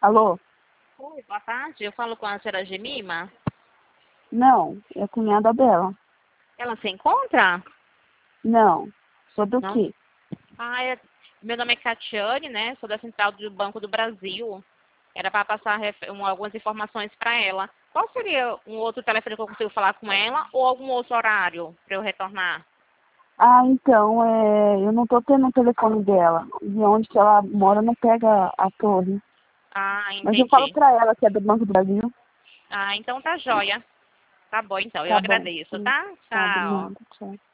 Alô? Oi, boa tarde. Eu falo com a senhora Gemima. Não, é a cunhada dela. Ela se encontra? Não. Sobre o Não. quê? Meu nome é Catiane, né? Sou da Central do Banco do Brasil. Era para passar algumas informações para ela. Qual seria um outro telefone que eu consigo falar com ela ou algum outro horário para eu retornar? Ah, então, eu não tô tendo o telefone dela. E onde que ela mora não pega a torre. Ah, Mas eu falo entendi. pra ela que é do Banco do Brasil. Ah, então tá joia. Tá bom, então. Eu Tá bom. agradeço, Sim. tá? Tá, Tchau. obrigada. Tchau.